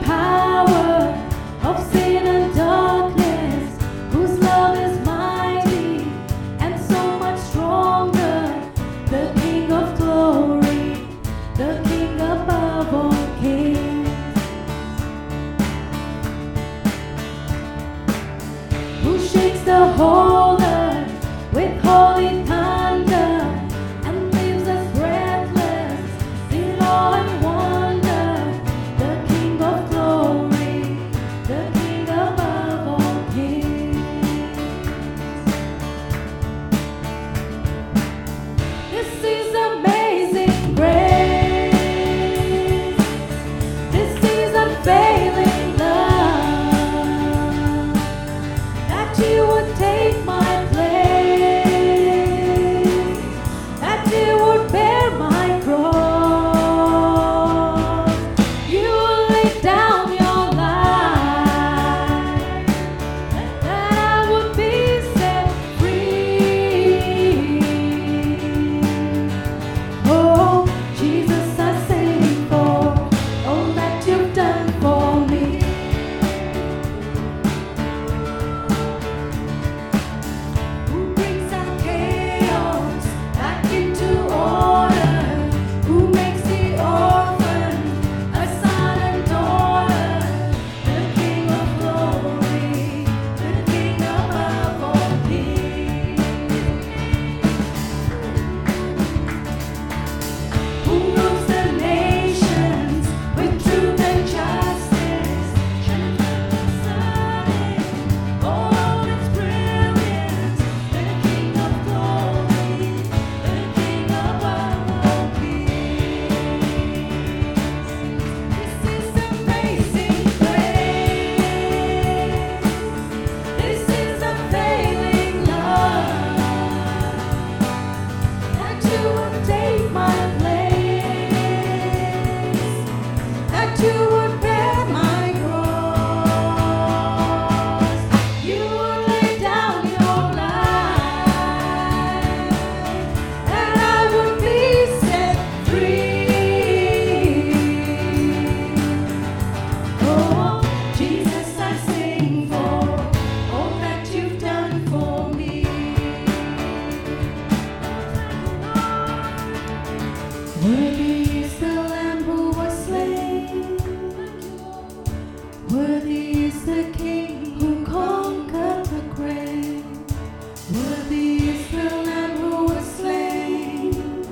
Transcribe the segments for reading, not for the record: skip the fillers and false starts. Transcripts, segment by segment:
power of sin and darkness, whose love is mighty and so much stronger, the King of glory, the King above all kings, who shakes the whole earth with holy thunder and leaves us breathless in awe and wonder, the King of glory, the King above all kings. This is amazing grace. This is unfailing love, that you would take my place, that you would bear my cross. You laid down your life, that I would be set free. Oh, Jesus, I sing for all that you've done for me. Who brings out chaos back into order? Who makes the orphan a son and daughter? The King of glory, the King above all kings. Who rules the nations with truth and justice, shines like the sun in all its brilliance, the King of glory, the King above all kings. This is amazing grace. This is unfailing love, that you would take my place, that you would bear my cross. You would lay down your life, that I would be set free. Oh, Jesus, I sing for all that you've done for me. Worthy is the Lamb who was slain. Worthy is the King who conquered the grave. Worthy is the Lamb who was slain.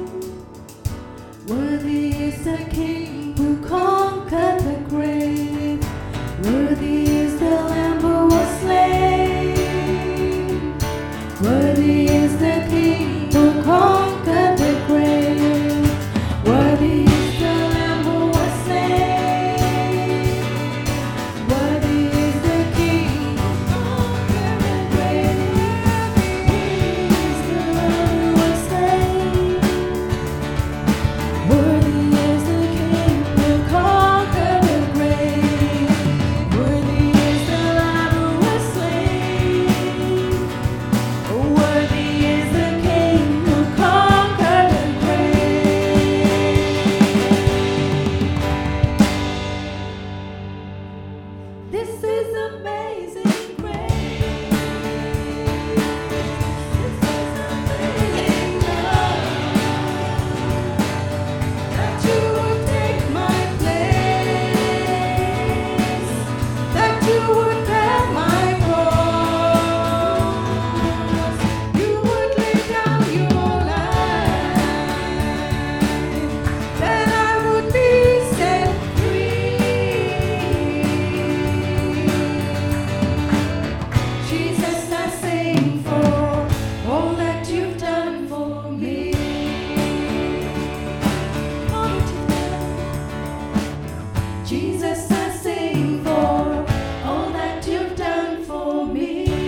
Worthy is the King who conquered the grave. Worthy is the Lamb who was slain. Worthy is the King who conquered the grave. Worthy is the Lamb who was slain. Worthy is the King who conquered the grave. Worthy is the Lamb who was slain. Worthy is the King who conquered the grave. Worthy is the Lamb who was slain. Worthy is the King who conquered the grave. This is amazing grace. This is amazing love, that you would take my place, that you would bear my cross. You would lay down your life, that I would be set free. Jesus, I sing for all that you've done for me. Jesus, I sing for all that you've done for me.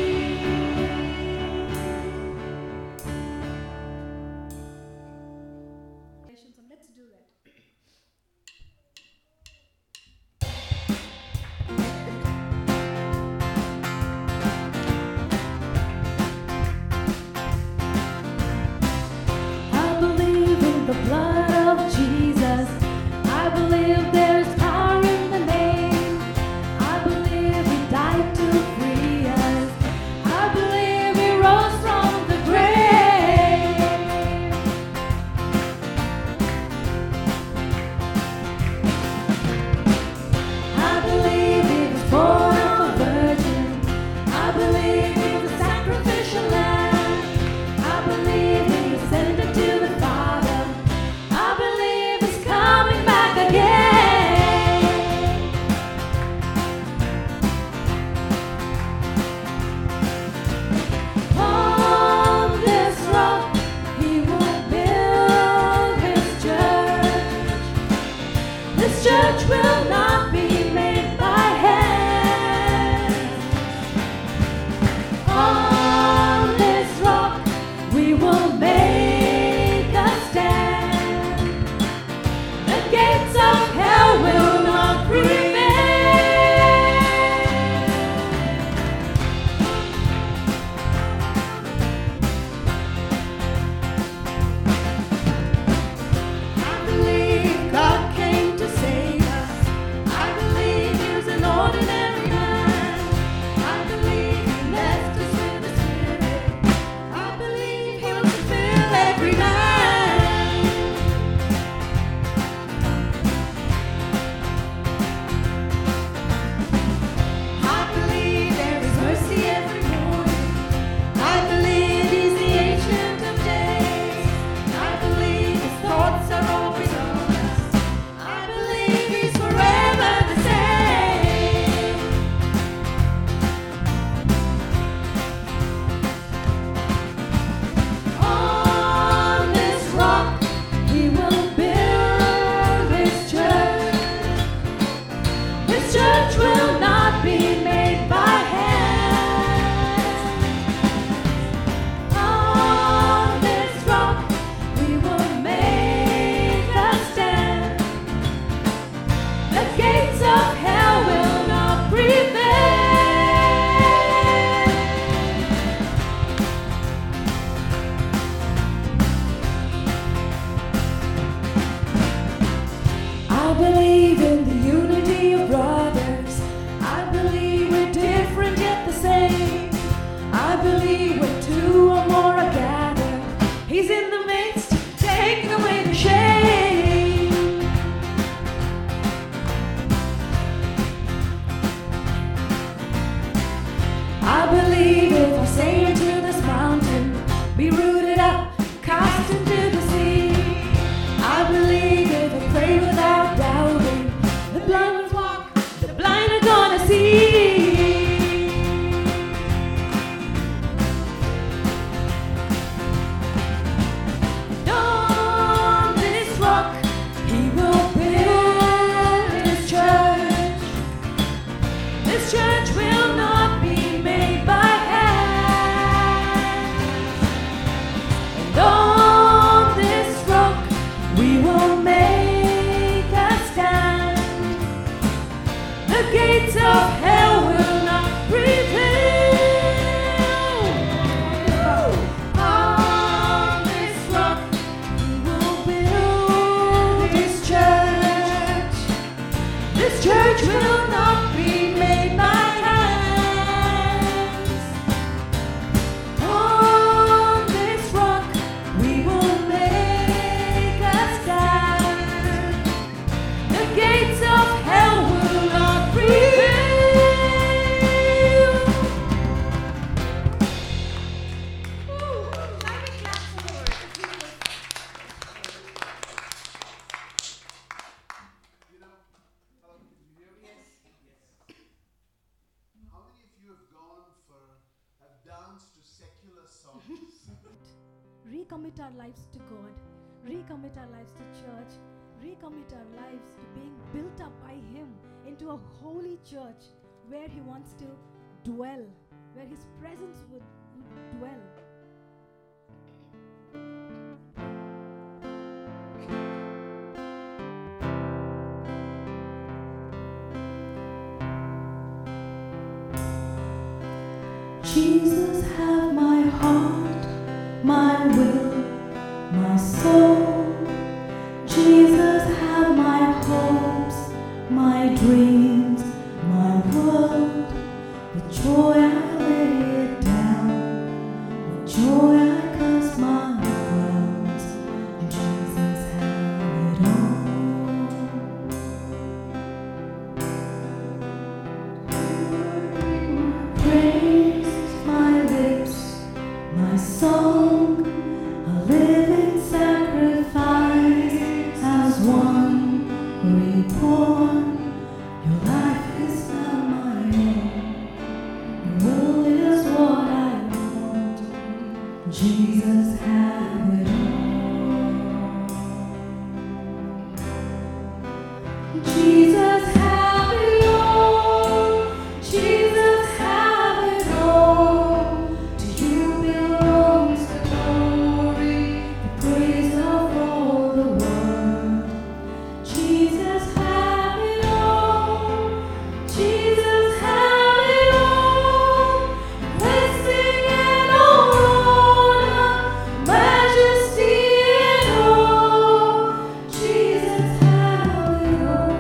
Let's do that. I believe in the blood of Jesus. I believe there's power in the name The gates of hell will not prevail. On this rock we will build this church. This church will not be made by hands. On this rock we will make a stand. The gates of hell will not prevail. You know, hello, can you hear me? Yes. How many of you have danced to secular songs? Recommit our lives to God, recommit our lives to church, recommit our lives to being built up by Him into a holy church where He wants to dwell, where His presence would dwell. Jesus, have my heart, my will, my soul. Jesus, have my hopes, my dreams, my world. With joy I lay it down, with joy I cast my crowns. Jesus, have it all. Praise my lips, my song, a living sacrifice, as one reborn. Your life is not my own, your will is what I want. Jesus, have it all. Jesus, have it all. Jesus, have it all. To you belongs the glory, the praise of all the world. Jesus, have it all. Jesus, have it all. Blessing and all honor, majesty and all. Jesus, have it all.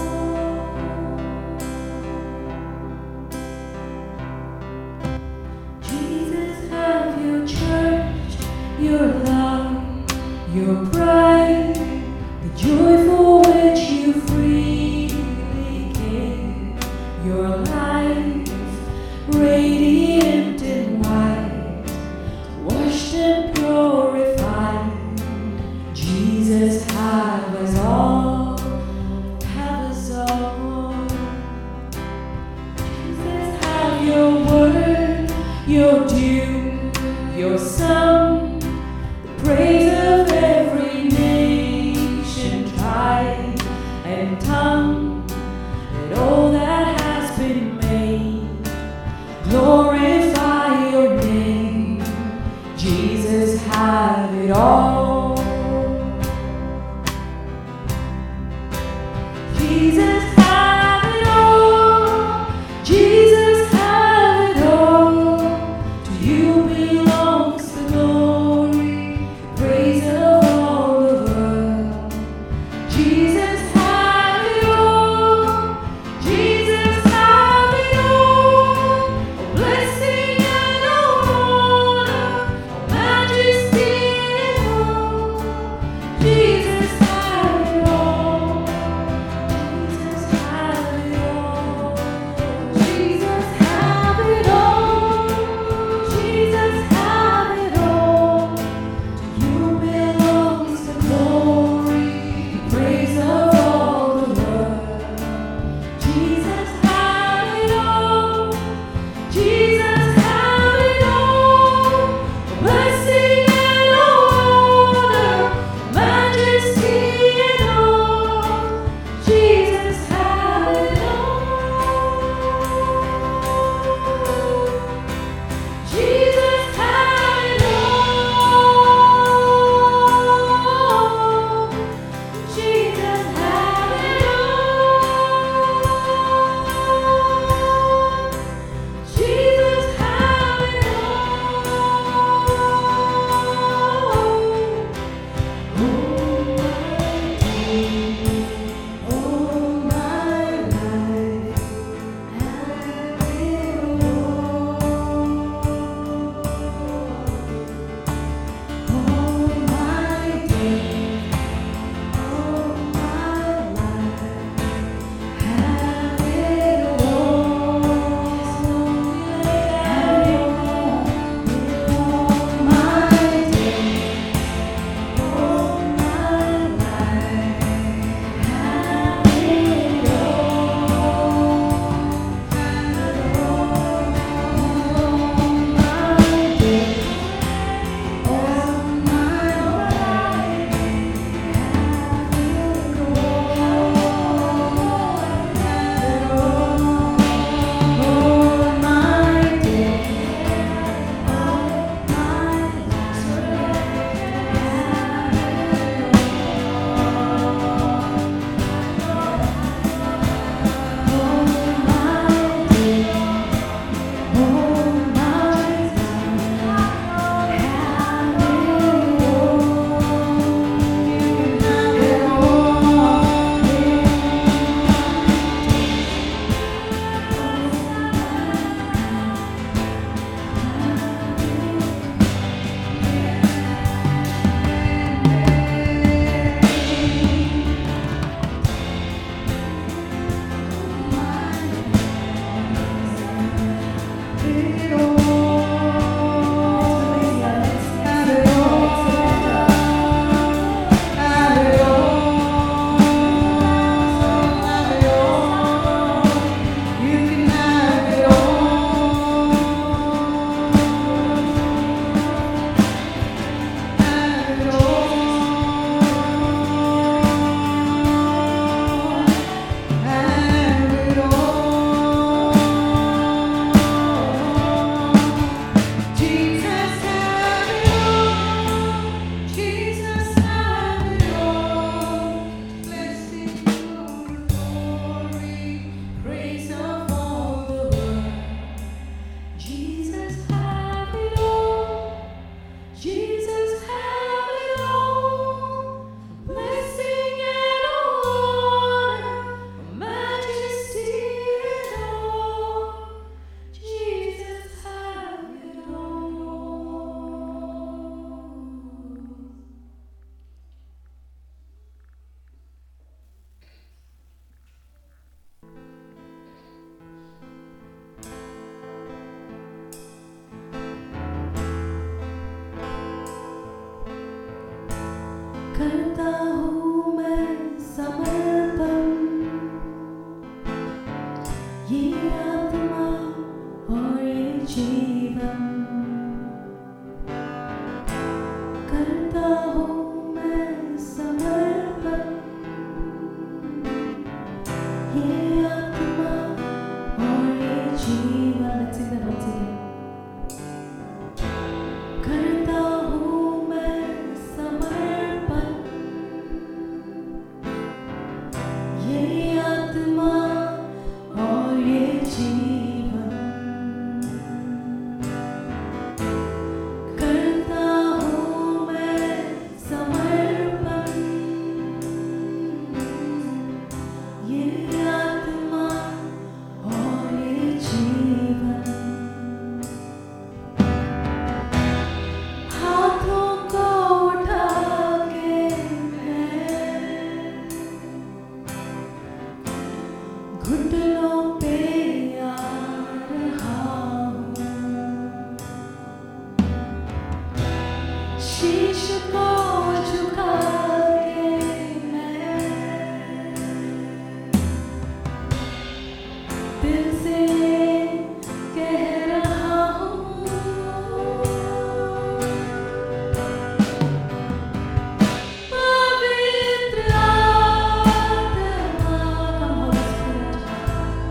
Jesus, have your church, your love, your pride, the joy for which you freely gave your life, radiant and white, washed and purified. Jesus, have us all, have us all. Jesus, have your word, your due, your sum, the praise of every nation, tribe, and tongue, and all that has been made. Glorify your name. Jesus, have it all. Jesus, have it all. Jesus, have it all. To you belongs the glory, praise of all the world. Jesus, have it all. ये आत्मा और ये जीवन करता हूँ मैं समर्पण। ये आत्मा और ये जीवन करता हूँ मैं समर्पण। ये आत्मा और ये जीवन करता हूँ मैं समर्पण। ये आत्मा और ये जीवन हाथों को उठा के मैं घुटनों पे आ रहा हूँ। शीश को झुका के मैं दिल से कह रहा हूँ पवित्र आत्मा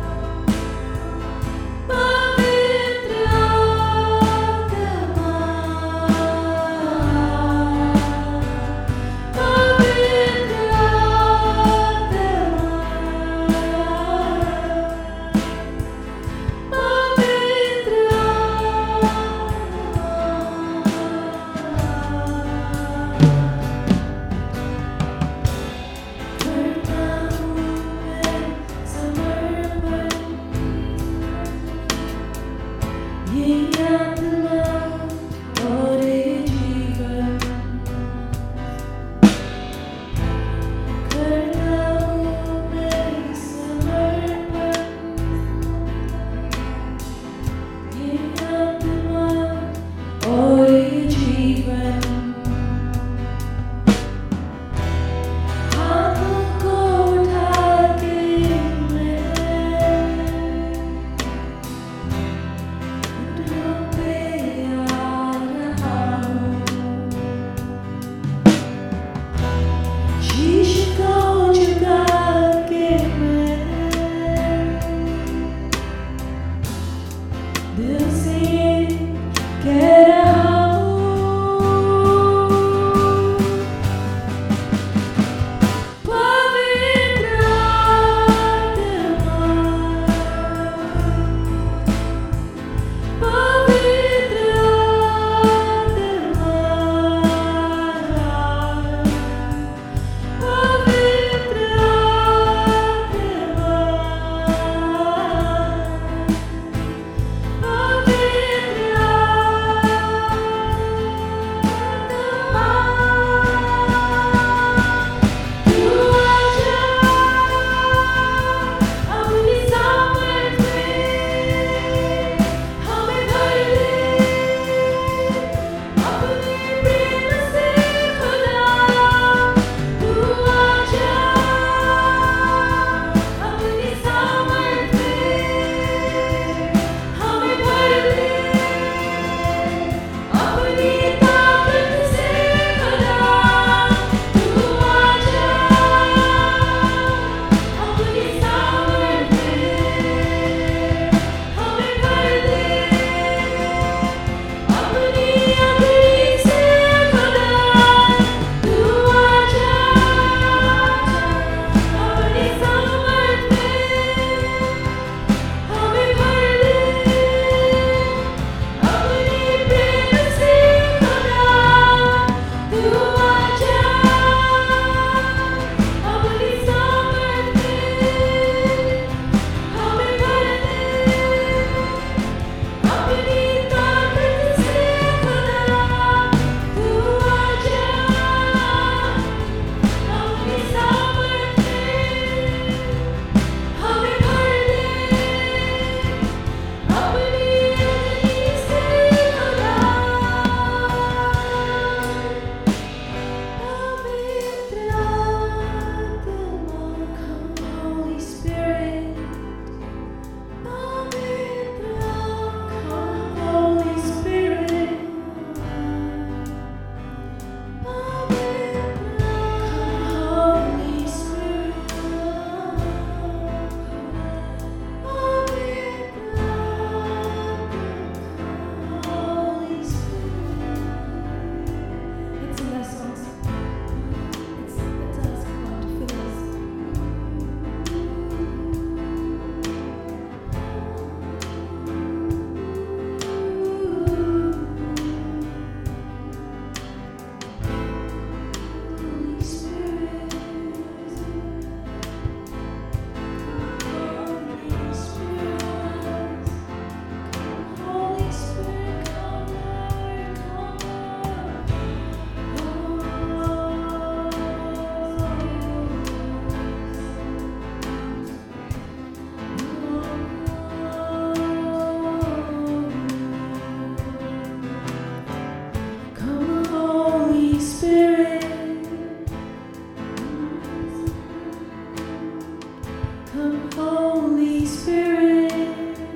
Holy Spirit.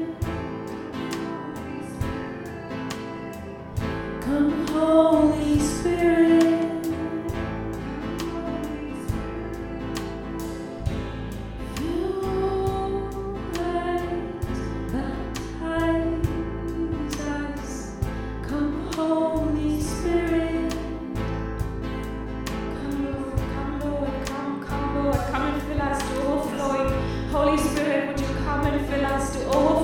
Come, Holy Spirit. Holy Spirit, would you come and fill us to overflowing?